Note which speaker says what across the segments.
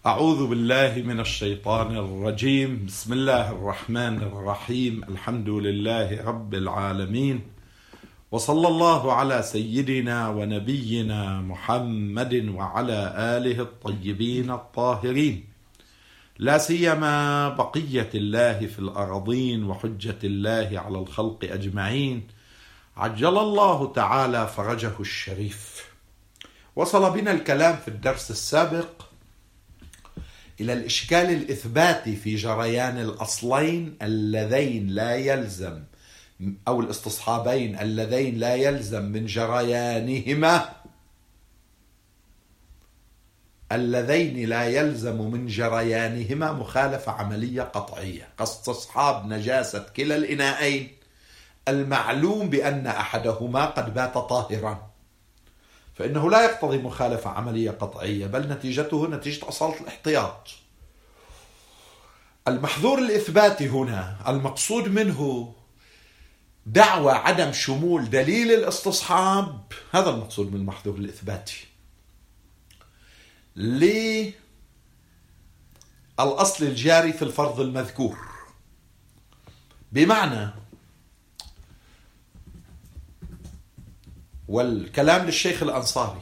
Speaker 1: أعوذ بالله من الشيطان الرجيم. بسم الله الرحمن الرحيم. الحمد لله رب العالمين، وصلى الله على سيدنا ونبينا محمد وعلى آله الطيبين الطاهرين، لا سيما بقية الله في الأرضين وحجة الله على الخلق أجمعين، عجل الله تعالى فرجه الشريف. وصل بنا الكلام في الدرس السابق إلى الإشكال الإثباتي في جريان الأصلين اللذين لا يلزم، أو الاستصحابين اللذين لا يلزم من جريانهما مخالفة عملية قطعية كاستصحاب نجاسة كلا الإناءين المعلوم بأن أحدهما قد بات طاهرا، فإنه لا يقتضي مخالفة عملية قطعية، بل نتيجته نتيجة أصالة الاحتياط. المحظور الإثباتي هنا المقصود منه دعوى عدم شمول دليل الاستصحاب، هذا المقصود من المحظور الإثباتي للأصل الجاري في الفرض المذكور، بمعنى، والكلام للشيخ الأنصاري،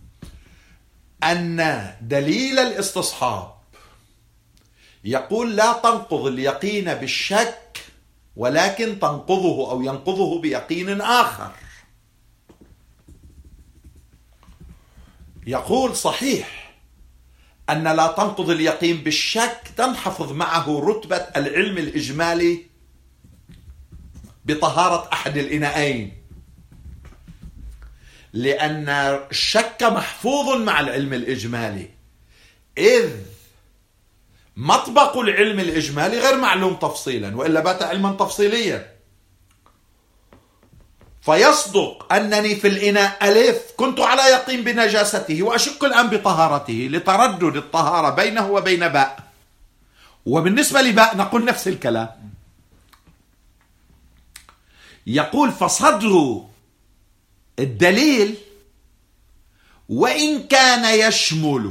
Speaker 1: أن دليل الاستصحاب يقول لا تنقض اليقين بالشك، ولكن تنقضه أو ينقضه بيقين آخر. يقول صحيح أن لا تنقض اليقين بالشك تنحفظ معه رتبة العلم الإجمالي بطهارة أحد الإناءين، لأن الشك محفوظ مع العلم الإجمالي، إذ مطبق العلم الإجمالي غير معلوم تفصيلا، وإلا بات علما تفصيليا. فيصدق أنني في الإناء ألف كنت على يقين بنجاسته وأشك الآن بطهارته لتردد الطهارة بينه وبين باء، وبالنسبة لباء نقول نفس الكلام. يقول فصدر الدليل وإن كان يشمل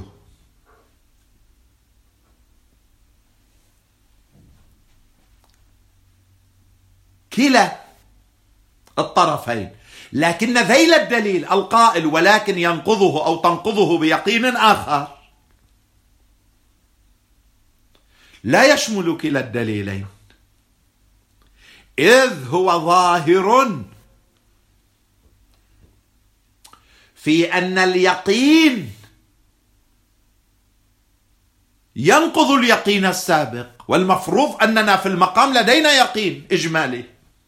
Speaker 1: كلا الطرفين، لكن ذيل الدليل القائل ولكن ينقضه أو تنقضه بيقين آخر لا يشمل كلا الدليلين، إذ هو ظاهر في أن اليقين ينقض اليقين السابق، والمفروض أننا في المقام لدينا يقين إجمالي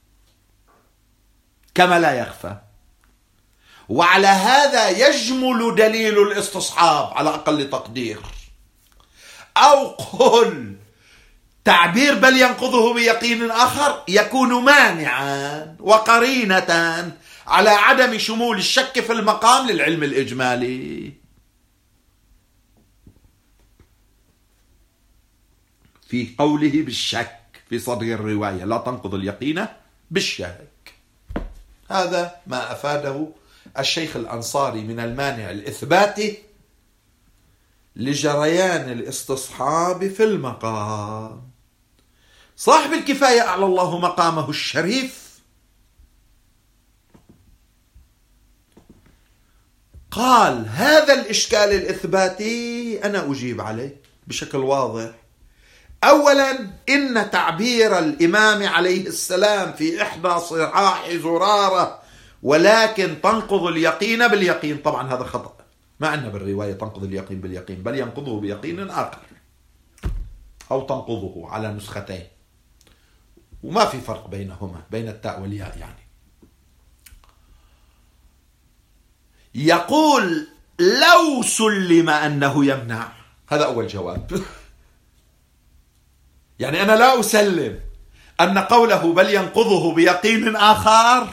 Speaker 1: كما لا يخفى، وعلى هذا يجمل دليل الاستصحاب على أقل تقدير، أو قل تعبير بل ينقضه بيقين آخر يكون مانعا وقرينة على عدم شمول الشك في المقام للعلم الإجمالي. في قوله بالشك في صدر الرواية لا تنقض اليقين بالشك، هذا ما أفاده الشيخ الأنصاري من المانع الإثباتي لجريان الاستصحاب في المقام. صاحب الكفاية أعلى الله مقامه الشريف قال هذا الإشكال الإثباتي أنا أجيب عليه بشكل واضح. أولا، إن تعبير الإمام عليه السلام في إحدى صراح زرارة ولكن تنقض اليقين باليقين، طبعا هذا خطأ، ما عندنا بالرواية تنقض اليقين باليقين، بل ينقضه بيقين آخر أو تنقضه على نسختين، وما في فرق بينهما بين التاء والياء يعني. يقول لو سلم أنه يمنع، هذا أول جواب. يعني أنا لا أسلم أن قوله بل ينقضه بيقين آخر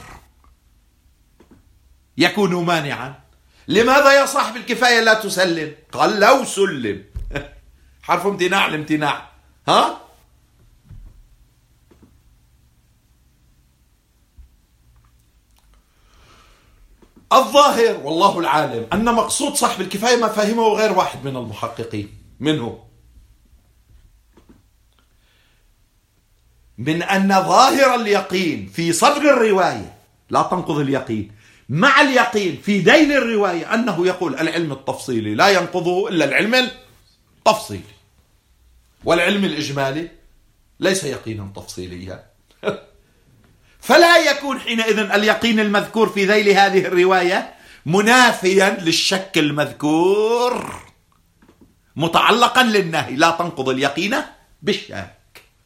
Speaker 1: يكون مانعا. لماذا يا صاحب الكفاية لا تسلم؟ قال لو سلم. حرف امتناع الامتناع، ها؟ الظاهر والله العالم أن مقصود صاحب الكفاية ما فهمه غير واحد من المحققين، منه من أن ظاهر اليقين في صدر الرواية لا تنقض اليقين، مع اليقين في ذيل الرواية أنه يقول العلم التفصيلي لا ينقضه إلا العلم التفصيلي، والعلم الإجمالي ليس يقينا تفصيليا. فلا يكون حينئذ اليقين المذكور في ذيل هذه الرواية منافيا للشك المذكور متعلقا للنهي، لا تنقض اليقين بالشك،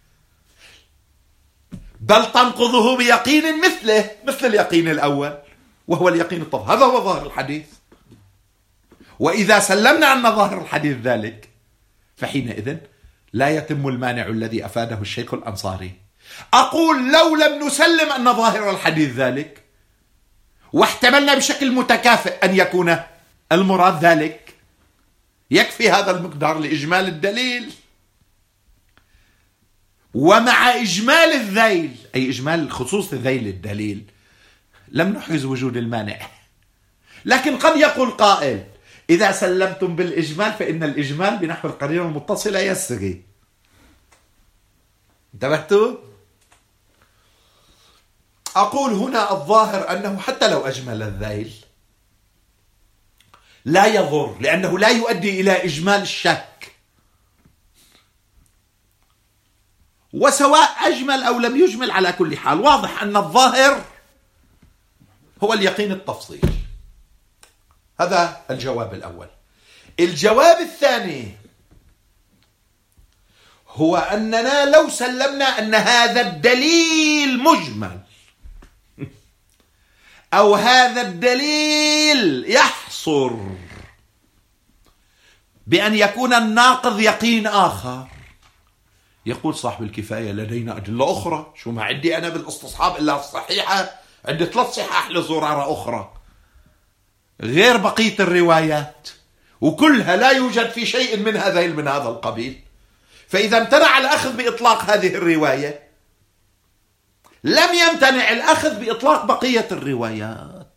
Speaker 1: بل تنقضه بيقين مثله، مثل اليقين الأول وهو اليقين الطبيعي. هذا هو ظاهر الحديث. وإذا سلمنا أن ظاهر الحديث ذلك فحينئذ لا يتم المانع الذي أفاده الشيخ الأنصاري. أقول لو لم نسلم أن ظاهر الحديث ذلك واحتملنا بشكل متكافئ أن يكون المراد ذلك، يكفي هذا المقدار لإجمال الدليل. ومع إجمال الذيل أي إجمال خصوص ذيل الدليل لم نحرز وجود المانع. لكن قد يقول قائل إذا سلمتم بالإجمال فإن الإجمال بنحو القرينة المتصلة يسري. انتبهتوا؟ أقول هنا الظاهر أنه حتى لو أجمل الذيل لا يضر، لأنه لا يؤدي إلى إجمال الشك، وسواء أجمل أو لم يجمل على كل حال واضح أن الظاهر هو اليقين التفصيلي. هذا الجواب الأول. الجواب الثاني هو أننا لو سلمنا أن هذا الدليل مجمل أو هذا الدليل يحصر بأن يكون الناقض يقين آخر، يقول صاحب الكفاية لدينا أدلة أخرى، شو ما عندي أنا بالاستصحاب إلا الصحيحة، عندي 3 صحاح لزرارة أخرى غير بقية الروايات وكلها لا يوجد في شيء من هذا القبيل. فإذا امتنع الأخذ بإطلاق هذه الرواية لم يمتنع الأخذ بإطلاق بقية الروايات.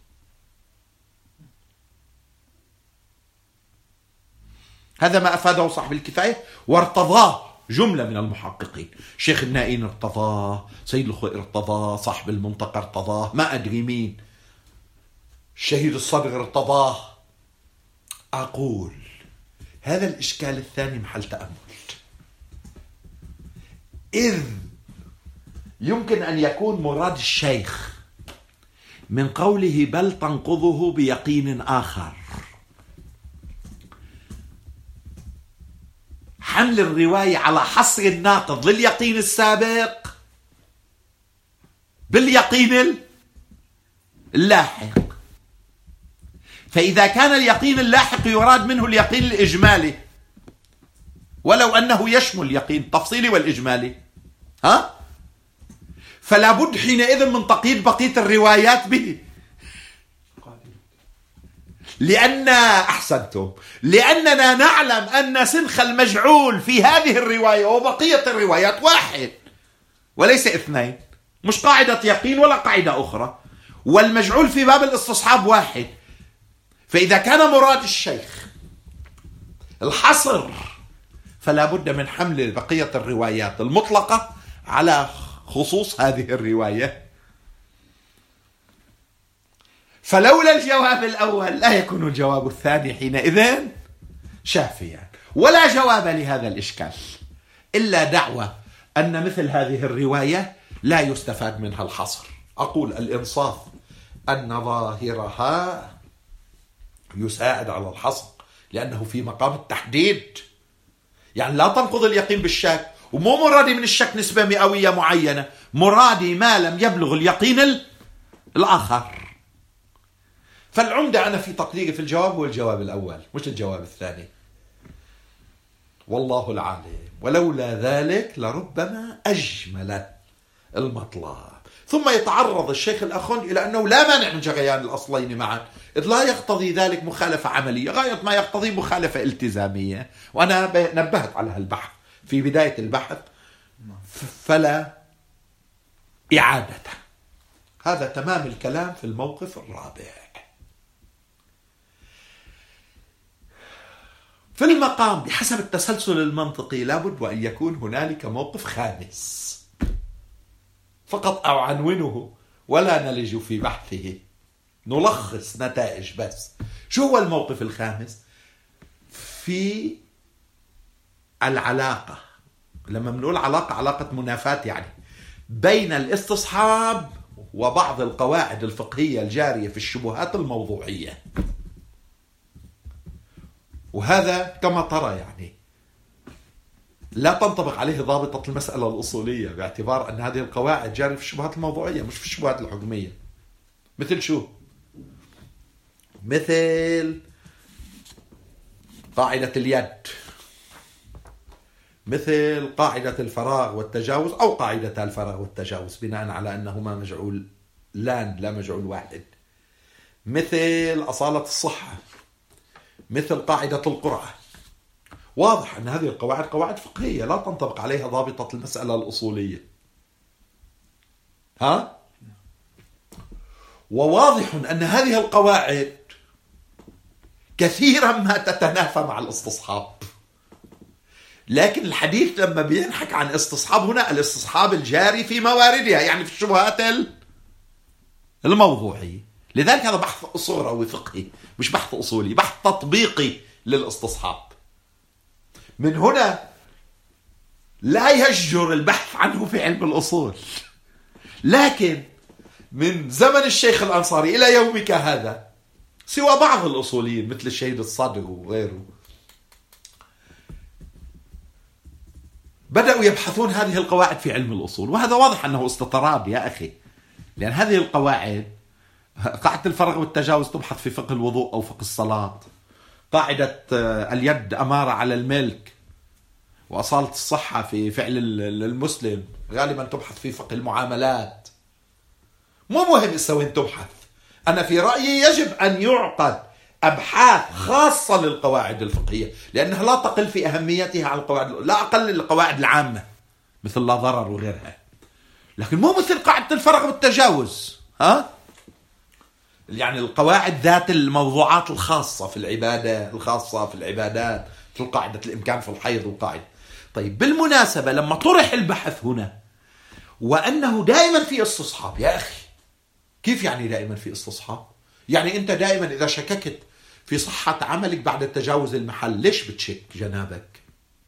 Speaker 1: هذا ما أفاده صاحب الكفاية وارتضاه جملة من المحققين. شيخ النائين ارتضاه، سيد الخوئي ارتضاه، صاحب المنطقة ارتضاه، ما أدري مين، الشهيد الصدغ ارتضاه. أقول هذا الإشكال الثاني محل تأمل، إذ يمكن أن يكون مراد الشيخ من قوله بل تنقضه بيقين آخر حمل الرواية على حصر الناقض لليقين السابق باليقين اللاحق. فإذا كان اليقين اللاحق يراد منه اليقين الإجمالي ولو أنه يشمل اليقين التفصيلي والإجمالي، فلا بد حينئذ من تقييد بقية الروايات به، لأننا نعلم أن سنخ المجعول في هذه الرواية وبقية الروايات واحد وليس 2، مش قاعدة يقين ولا قاعدة أخرى، والمجعول في باب الاستصحاب واحد. فإذا كان مراد الشيخ الحصر فلا بد من حمل بقية الروايات المطلقة على خصوص هذه الرواية. فلولا الجواب الأول لا يكون الجواب الثاني حينئذ شافيا. ولا جواب لهذا الإشكال إلا دعوة أن مثل هذه الرواية لا يستفاد منها الحصر. أقول الإنصاف أن ظاهرها يساعد على الحصر لأنه في مقام التحديد، يعني لا تنقض اليقين بالشك، ومو مرادي من الشك نسبة مئوية معينة، مرادي ما لم يبلغ اليقين الآخر. فالعمدة أنا في تقديري في الجواب هو الجواب الأول مش الجواب الثاني، والله العالم. ولولا ذلك لربما أجمل المطلب. ثم يتعرض الشيخ الأخوند إلى أنه لا مانع من جريان الأصلين معا، إذ لا يقتضي ذلك مخالفة عملية، غاية ما يقتضي مخالفة التزامية، وأنا نبهت على البحث في بداية البحث فلا إعادته. هذا تمام الكلام في الموقف الرابع. في المقام بحسب التسلسل المنطقي لابد وأن يكون هنالك موقف خامس فقط أعنونه ولا نلج في بحثه، نلخص نتائج بس. شو هو الموقف الخامس؟ في العلاقة، لما بنقول علاقة، علاقة منافاة يعني، بين الاستصحاب وبعض القواعد الفقهية الجارية في الشبهات الموضوعية. وهذا كما ترى يعني لا تنطبق عليه ضابطة المسألة الأصولية، باعتبار أن هذه القواعد جارية في الشبهات الموضوعية مش في الشبهات الحكمية. مثل شو؟ مثل قاعدة اليد، مثل قاعدة الفراغ والتجاوز، أو قاعدة الفراغ والتجاوز بناء على أنهما مجعولان لا مجعول واحد، مثل أصالة الصحة، مثل قاعدة القرعة. واضح أن هذه القواعد قواعد فقهية لا تنطبق عليها ضابطة المسألة الأصولية. وواضح أن هذه القواعد كثيرا ما تتنافى مع الاستصحاب. لكن الحديث لما بينحك عن استصحاب هنا الاستصحاب الجاري في مواردها، يعني في الشبهات الموضوعية. لذلك هذا بحث صغروي فقهي مش بحث أصولي، بحث تطبيقي للاستصحاب. من هنا لا يججر البحث عنه في علم الأصول، لكن من زمن الشيخ الأنصاري إلى يومك هذا سوى بعض الأصوليين مثل الشهيد الصادق وغيره بدأوا يبحثون هذه القواعد في علم الأصول. وهذا واضح أنه استطراد يا أخي، لأن هذه القواعد، قاعدة الفرغ والتجاوز تبحث في فقه الوضوء أو فقه الصلاة، قاعدة اليد أمارة على الملك، وأصالة الصحة في فعل المسلم غالبا تبحث في فقه المعاملات. مو مهم إسا وين تبحث، أنا في رأيي يجب أن يعقد أبحاث خاصة للقواعد الفقهية، لأنها لا تقل في أهميتها عن القواعد، لا أقل القواعد العامة مثل لا ضرر وغيرها، لكن مو مثل قاعدة الفرغ والتجاوز. يعني القواعد ذات الموضوعات الخاصة في العبادة، الخاصة في العبادات، مثل قاعدة الإمكان في الحيض وقاعدة. طيب بالمناسبة لما طرح البحث هنا وأنه دائما في استصحاب، يا أخي كيف يعني دائما في استصحاب؟ يعني أنت دائما إذا شككت في صحة عملك بعد تجاوز المحل، ليش بتشك جنابك؟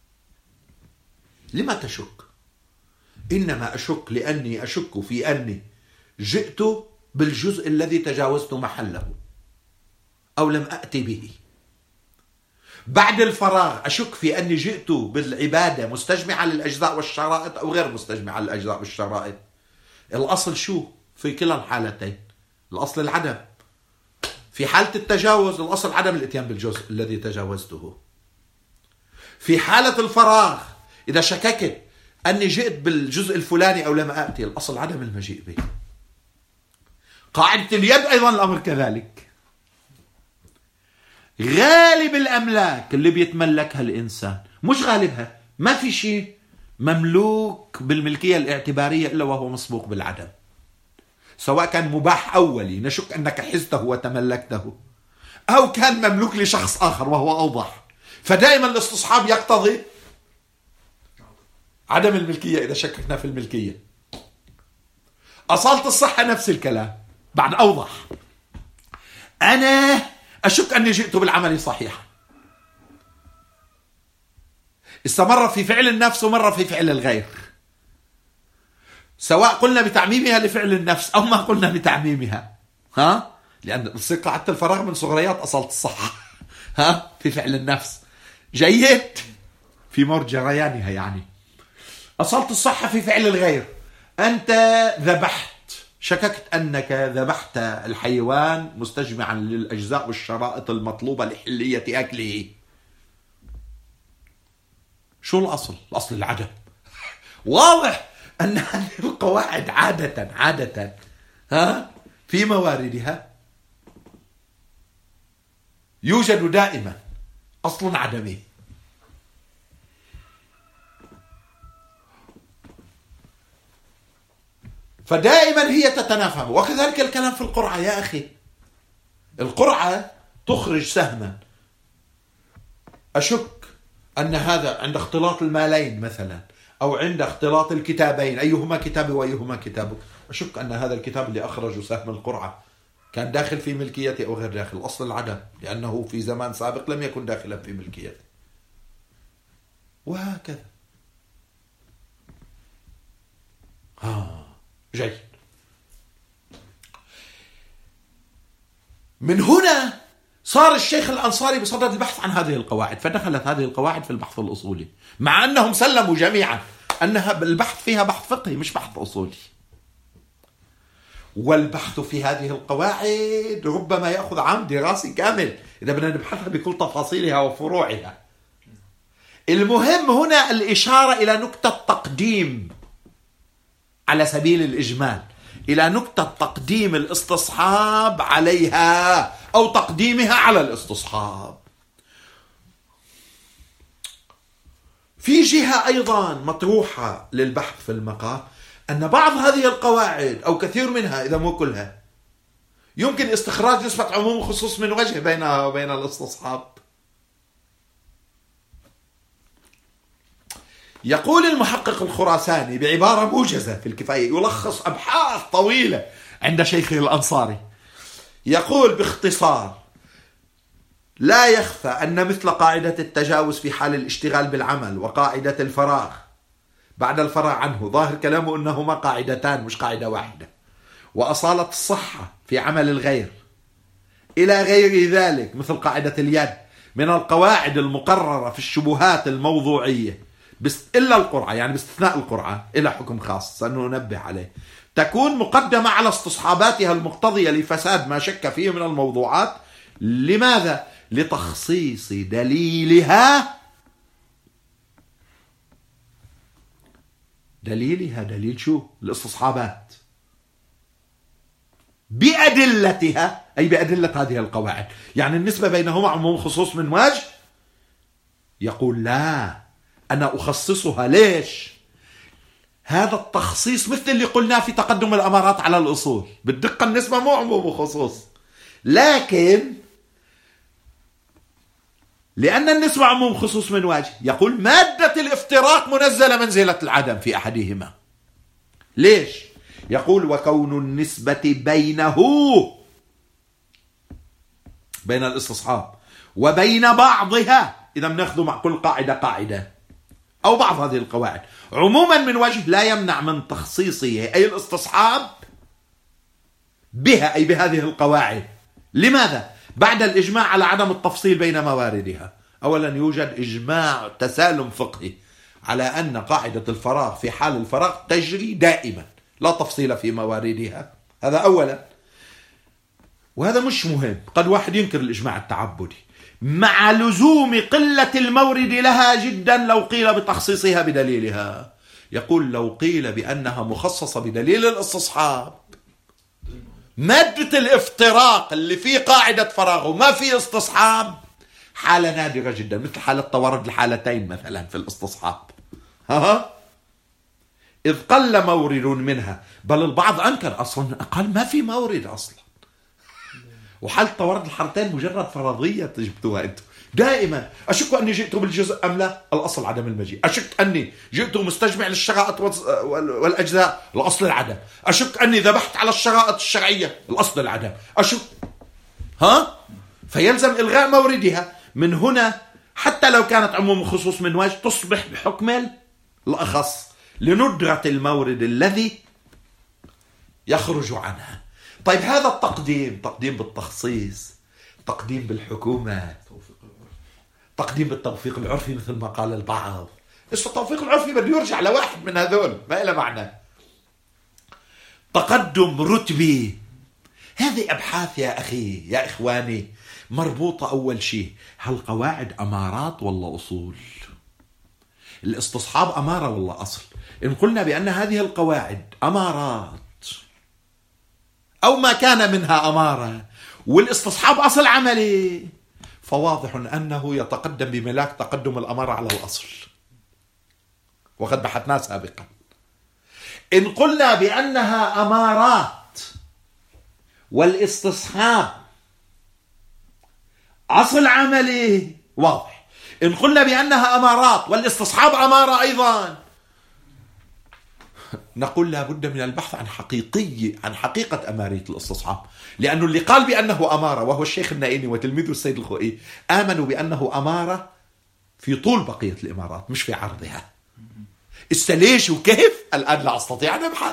Speaker 1: لما تشك؟ إنما أشك لأني أشك في أني جئت بالجزء الذي تجاوزت محله أو لم أأتي به. بعد الفراغ أشك في أني جئت بالعبادة مستجمعة للأجزاء والشرائط أو غير مستجمعة للأجزاء والشرائط. الأصل شو في كلا الحالتين؟ الأصل العدم. في حالة التجاوز الأصل عدم الاتيان بالجزء الذي تجاوزته. في حالة الفراغ إذا شككت أني جئت بالجزء الفلاني أو لم أأتي، الأصل عدم المجيء به. قاعدة اليد أيضا الأمر كذلك. غالب الأملاك اللي بيتملكها الإنسان، مش غالبها، ما في شيء مملوك بالملكية الاعتبارية إلا وهو مسبوق بالعدم، سواء كان مباح أولي نشك أنك حزته وتملكته، أو كان مملوك لشخص آخر وهو أوضح. فدائما الاستصحاب يقتضي عدم الملكية إذا شككنا في الملكية. أصالة الصحة نفس الكلام بعد أوضح. أنا أشك أني جئت بالعمل صحيحا، استمر في فعل النفس ومر في فعل الغير، سواء قلنا بتعميمها لفعل النفس أو ما قلنا بتعميمها. لأن قاعدة الفراغ من صغريات أصالة الصحة. في فعل النفس جيد في مر جريانها، يعني أصالة الصحة في فعل الغير. أنت ذبحت، شككت أنك ذبحت الحيوان مستجمعا للأجزاء والشرائط المطلوبة لحلية أكله. شو الأصل؟ الأصل العدم. واضح أن هذه القواعد عادة في مواردها يوجد دائما أصل عدمي. فدائما هي تتنافى. وكذلك الكلام في القرعة يا أخي. القرعة تخرج سهما أشك أن هذا عند اختلاط المالين مثلا، أو عند اختلاط الكتابين، أيهما كتابي وأيهما كتابك، أشك أن هذا الكتاب اللي أخرجه سهم القرعة كان داخل في ملكيتي أو غير داخل. أصل العدم، لأنه في زمان سابق لم يكن داخلا في ملكيتي، وهكذا. جيد. من هنا صار الشيخ الأنصاري بصدد البحث عن هذه القواعد، فدخلت هذه القواعد في البحث الأصولي، مع أنهم سلموا جميعا أنها البحث فيها بحث فقهي مش بحث أصولي. والبحث في هذه القواعد ربما يأخذ عام دراسي كامل إذا بدنا نبحثها بكل تفاصيلها وفروعها. المهم هنا الإشارة إلى نقطة تقديم على سبيل الإجمال، إلى نقطة تقديم الاستصحاب عليها أو تقديمها على الاستصحاب. في جهة أيضا مطروحة للبحث في المقال، أن بعض هذه القواعد أو كثير منها إذا مو كلها يمكن استخراج نسبة عموم وخصوص من وجه بينها وبين الاستصحاب. يقول المحقق الخراساني بعبارة موجزة في الكفاية، يلخص أبحاث طويلة عند شيخه الأنصاري، يقول باختصار: لا يخفى أن مثل قاعدة التجاوز في حال الاشتغال بالعمل وقاعدة الفراغ بعد الفراغ عنه، ظاهر كلامه أنهما قاعدتان مش قاعدة واحدة، وأصالة الصحة في عمل الغير إلى غير ذلك مثل قاعدة اليد من القواعد المقررة في الشبهات الموضوعية إلا القرعة، يعني باستثناء القرعة إلى حكم خاص سننبه عليه، تكون مقدمة على استصحاباتها المقتضية لفساد ما شك فيه من الموضوعات. لماذا؟ لتخصيص دليلها دليل شو؟ الاستصحابات بأدلتها، أي بأدلة هذه القواعد، يعني النسبة بينهما عموم خصوص من وجه. يقول لا، أنا أخصصها. ليش؟ هذا التخصيص مثل اللي قلناه في تقدم الأمارات على الأصول، بالدقة النسبة مو عموم وخصوص، لكن لأن النسبة عموم خصوص من وجه، يقول مادة الافتراق منزلة منزلة العدم في أحدهما. ليش؟ يقول وكون النسبة بين الاستصحاب وبين بعضها، إذا بناخذ مع كل قاعدة أو بعض هذه القواعد عموما من وجه لا يمنع من تخصيصه أي الاستصحاب بها، أي بهذه القواعد. لماذا؟ بعد الإجماع على عدم التفصيل بين مواردها. أولا يوجد إجماع تسالم فقهي على أن قاعدة الفراغ في حال الفراغ تجري دائما لا تفصيل في مواردها، هذا أولا. وهذا مش مهم، قد واحد ينكر الإجماع التعبدي مع لزوم قلة المورد لها جدا لو قيل بتخصيصها بدليلها. يقول لو قيل بأنها مخصصة بدليل الاستصحاب، مادة الافتراق اللي فيه قاعدة فراغ وما فيه استصحاب حالة نادرة جدا، مثل حالة توارد الحالتين مثلا في الاستصحاب، إذ قل مورد منها، بل البعض أنكر أصلا، قال ما في مورد أصلا، وحالة توارد الحالتين مجرد فرضية جبتوها أنتم. دائما أشك أني جئت بالجزء أم لا، الأصل عدم المجيء. أشك أني جئت مستجمع للشرائط والأجزاء، الأصل العدم. أشك أني ذبحت على الشرائط الشرعية، الأصل العدم. أشك فيلزم إلغاء موردها. من هنا حتى لو كانت عموم خصوص من وجه تصبح بحكم الأخص لندرة المورد الذي يخرج عنها. طيب هذا التقديم، تقديم بالتخصيص، تقديم بالحكومة، تقديم بالتوفيق العرفي مثل ما قال البعض. التوفيق العرفي بده يرجع لواحد من هذول، ما إله معنى. تقدم رتبي، هذه أبحاث يا أخي يا إخواني مربوطة. أول شيء، هل قواعد أمارات ولا أصول؟ الاستصحاب أمارة ولا أصل؟ إن قلنا بأن هذه القواعد أمارات أو ما كان منها أمارة والاستصحاب أصل عملي، فواضح أنه يتقدم بملاك تقدم الأمارة على الأصل، وقد بحثناه سابقا. إن قلنا بأنها أمارات والاستصحاب أصل عملي، واضح إن قلنا بأنها أمارات والاستصحاب أمارة أيضا، نقول لا بد من البحث عن حقيقة أمارية الاستصحاب، لأنه اللي قال بأنه أمارة وهو الشيخ النائيني وتلميذه السيد الخوئي آمنوا بأنه أمارة في طول بقية الإمارات مش في عرضها. ليش وكيف الآن لا أستطيع أن أبحث.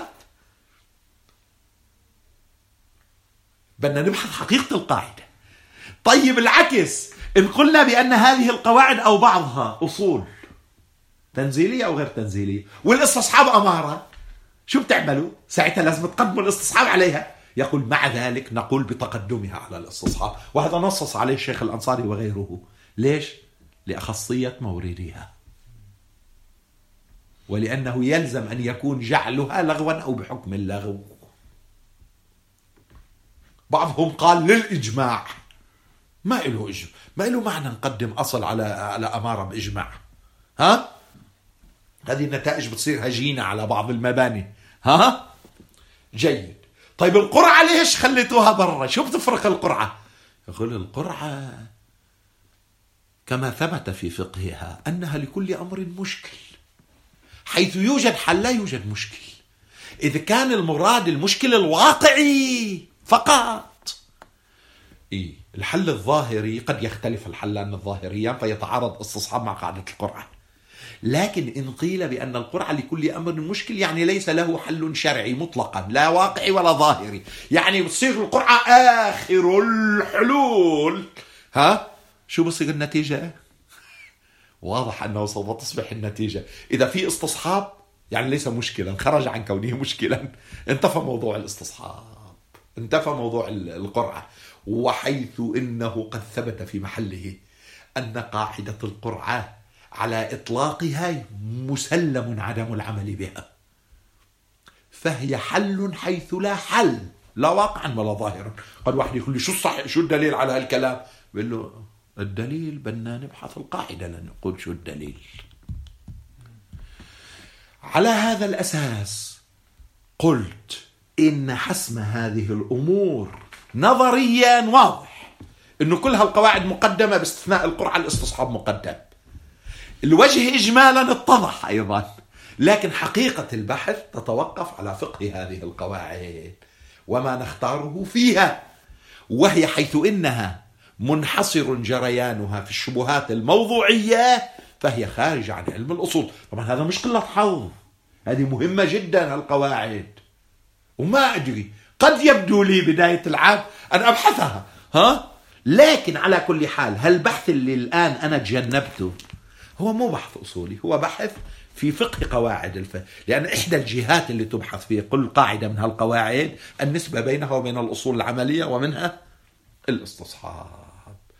Speaker 1: بدنا نبحث حقيقة القاعدة. طيب العكس، إن قلنا بأن هذه القواعد أو بعضها أصول تنزيلية أو غير تنزيلية والاستصحاب أمارة، شو بتعملوا؟ ساعتها لازم تقدموا الاستصحاب عليها. يقول مع ذلك نقول بتقدمها على الاستصحاب، وهذا نصص عليه الشيخ الأنصاري وغيره. ليش؟ لأخصية موردها، ولأنه يلزم أن يكون جعلها لغوا أو بحكم اللغو. بعضهم قال للإجماع، ما له معنى نقدم أصل على أمارة بإجماع. هذه النتائج بتصير هجينة على بعض المباني. جيد. طيب القرعة ليش خليتوها برا؟ شو بتفرق القرعة؟ يقول القرعة كما ثبت في فقهها أنها لكل أمر مشكل، حيث يوجد حل لا يوجد مشكل. إذا كان المراد المشكل الواقعي فقط، الحل الظاهري قد يختلف الحلان الظاهريان فيتعارض استصحاب مع قاعدة القرعة. لكن إن قيل بأن القرعة لكل أمر مشكل يعني ليس له حل شرعي مطلقا لا واقعي ولا ظاهري، يعني بتصير القرعة آخر الحلول. شو بصير النتيجة؟ واضح أنه سوف تصبح النتيجة إذا في استصحاب يعني ليس مشكلا، خرج عن كونه مشكلا، انتفى موضوع الاستصحاب، انتفى موضوع القرعة. وحيث إنه قد ثبت في محله أن قاعدة القرعة على إطلاقها مسلم عدم العمل بها، فهي حل حيث لا حل لا واقعا ولا ظاهرا. قد واحد يقول لي شو الصح، شو الدليل على هالكلام؟ بقول له الدليل بدنا نبحث القاعدة لنقول شو الدليل. على هذا الأساس قلت إن حسم هذه الأمور نظريا واضح، إنه كل هالقواعد مقدمة باستثناء القرعة، الاستصحاب مقدم. الوجه إجمالا اتضح أيضا، لكن حقيقة البحث تتوقف على فقه هذه القواعد وما نختاره فيها، وهي حيث إنها منحصر جريانها في الشبهات الموضوعية فهي خارج عن علم الأصول. طبعا هذا مش قلة حظ، هذه مهمة جدا القواعد، وما أدري قد يبدو لي بداية العام أن أبحثها. لكن على كل حال هالبحث اللي الآن أنا تجنبته هو مو بحث أصولي، هو بحث في فقه قواعد الفقه، لأن إحدى الجهات اللي تبحث فيها كل قاعدة من هالقواعد النسبة بينها وبين الأصول العملية ومنها الاستصحاب.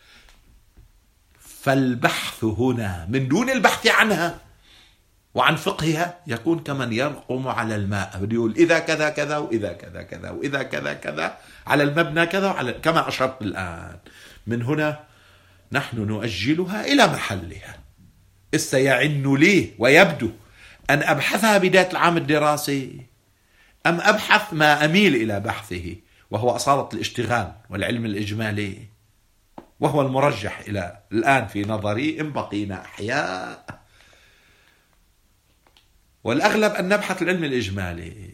Speaker 1: فالبحث هنا من دون البحث عنها وعن فقهها يكون كمن يرقم على الماء، بده يقول إذا كذا كذا وإذا كذا كذا وإذا كذا كذا على المبنى كذا وعلى كما أشرت الآن. من هنا نحن نؤجلها إلى محلها. يعن لي ويبدو أن أبحثها بداية العام الدراسي أم أبحث ما أميل إلى بحثه وهو أصالة الاشتغال والعلم الإجمالي، وهو المرجح إلى الآن في نظري إن بقينا أحياء. والأغلب أن نبحث العلم الإجمالي،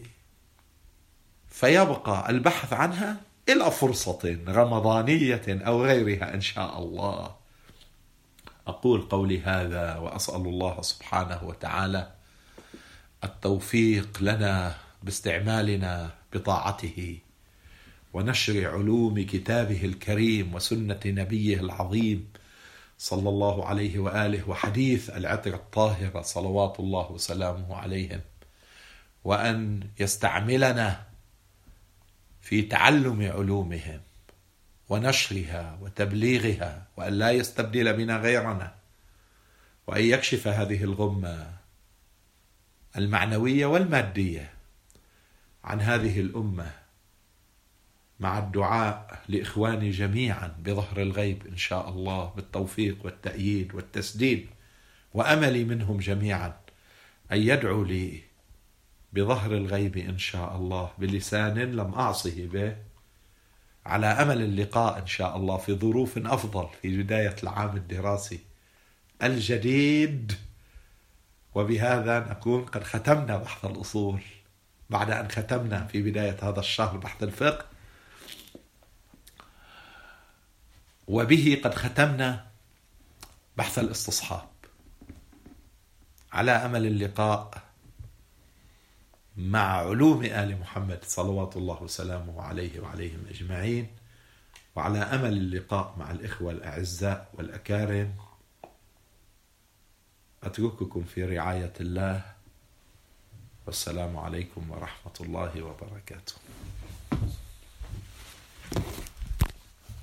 Speaker 1: فيبقى البحث عنها إلى فرصة رمضانية أو غيرها إن شاء الله. أقول قولي هذا وأسأل الله سبحانه وتعالى التوفيق لنا باستعمالنا بطاعته ونشر علوم كتابه الكريم وسنة نبيه العظيم صلى الله عليه وآله وحديث العطر الطاهرة صلوات الله وسلامه عليهم، وأن يستعملنا في تعلم علومهم ونشرها وتبليغها، وأن لا يستبدل بنا غيرنا، وأن يكشف هذه الغمة المعنوية والمادية عن هذه الأمة، مع الدعاء لإخواني جميعا بظهر الغيب إن شاء الله بالتوفيق والتأييد والتسديد، وأملي منهم جميعا أن يدعوا لي بظهر الغيب إن شاء الله بلسان لم أعصه به، على أمل اللقاء إن شاء الله في ظروف أفضل في بداية العام الدراسي الجديد. وبهذا نكون قد ختمنا بحث الأصول بعد أن ختمنا في بداية هذا الشهر بحث الفقه، وبه قد ختمنا بحث الاستصحاب، على أمل اللقاء مع علوم آل محمد صلوات الله وسلامه عليه وعليهم أجمعين، وعلى أمل اللقاء مع الإخوة الأعزاء والأكارم. أترككم في رعاية الله، والسلام عليكم ورحمة الله وبركاته.